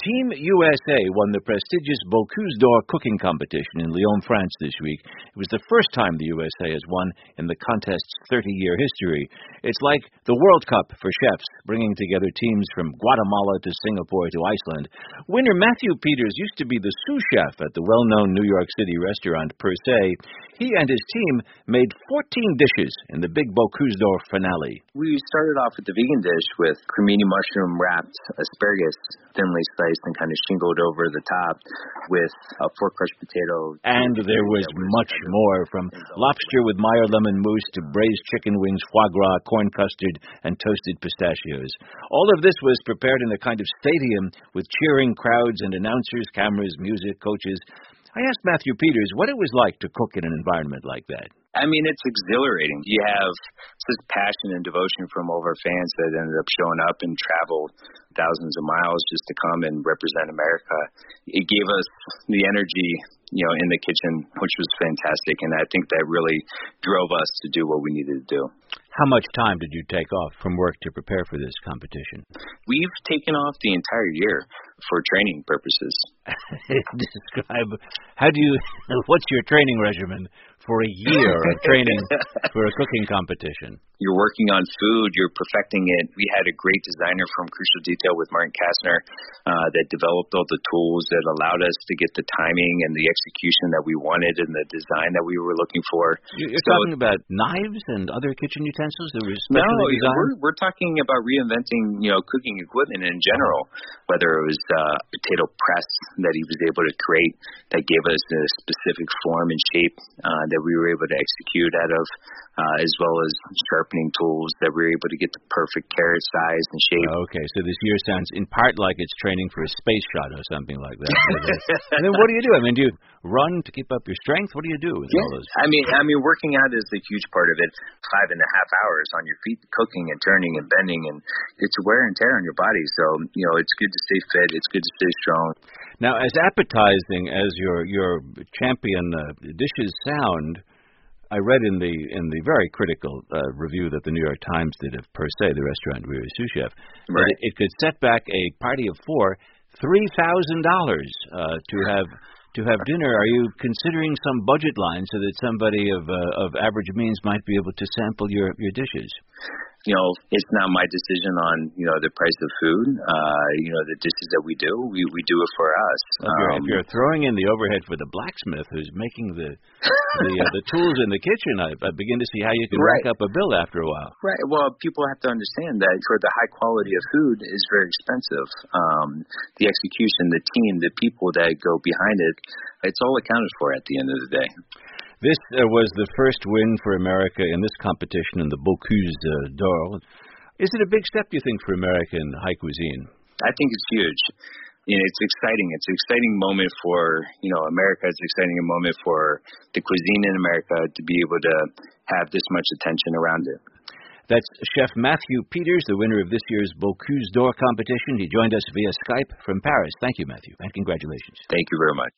Team USA won the prestigious Bocuse d'Or cooking competition in Lyon, France this week. It was the first time the USA has won in the contest's 30-year history. It's like the World Cup for chefs, bringing together teams from Guatemala to Singapore to Iceland. Winner Matthew Peters used to be the sous chef at the well-known New York City restaurant Per Se. He and his team made 14 dishes in the big Bocuse d'Or finale. We started off with the vegan dish with cremini mushroom-wrapped asparagus, thinly sliced and kind of shingled over the top with a four-crushed potato. And there was much more, from lobster with Meyer lemon mousse to braised chicken wings, foie gras, corn custard, and toasted pistachios. All of this was prepared in a kind of stadium with cheering crowds and announcers, cameras, music, coaches. I asked Matthew Peters what it was like to cook in an environment like that. I mean, it's exhilarating. You have such passion and devotion from all of our fans that ended up showing up and traveled thousands of miles just to come and represent America. It gave us the energy, in the kitchen, which was fantastic, and I think that really drove us to do what we needed to do. How much time did you take off from work to prepare for this competition? We've taken off the entire year for training purposes. What's your training regimen for a year of training for a cooking competition? You're working on food, you're perfecting it. We had a great designer from Crucial Detail with Martin Kastner that developed all the tools that allowed us to get the timing and the execution that we wanted and the design that we were looking for. You're talking about knives and other kitchen utensils that were specially designed? We're talking about reinventing, cooking equipment in general, whether it was potato press that he was able to create that gave us a specific form and shape that we were able to execute out of, as well as sharpening tools that we were able to get the perfect carrot size and shape. Okay, so this year sounds in part like it's training for a space shot or something like that. And then what do you do? I mean, do you run to keep up your strength? What do you do with all those? I mean, working out is a huge part of it. 5.5 hours on your feet, cooking and turning and bending, and it's wear and tear on your body. So, it's good to stay fit. It's good to stay strong. Now, as appetizing as your champion dishes sound, I read in the very critical review that the New York Times did of Per Se, the restaurant where you're a sous chef, that it could set back a party of four $3,000 to have dinner. Are you considering some budget line so that somebody of average means might be able to sample your dishes? It's not my decision on, the price of food. The dishes that we do, we do it for us. If you're throwing in the overhead for the blacksmith who's making the tools in the kitchen, I begin to see how you can rack up a bill after a while. Right. Well, people have to understand that for the high quality of food is very expensive. The execution, the team, the people that go behind it, it's all accounted for at the end of the day. This was the first win for America in this competition in the Bocuse d'Or. Is it a big step, do you think, for America in high cuisine? I think it's huge. It's exciting. It's an exciting moment for, America. It's an exciting moment for the cuisine in America to be able to have this much attention around it. That's Chef Matthew Peters, the winner of this year's Bocuse d'Or competition. He joined us via Skype from Paris. Thank you, Matthew, and congratulations. Thank you very much.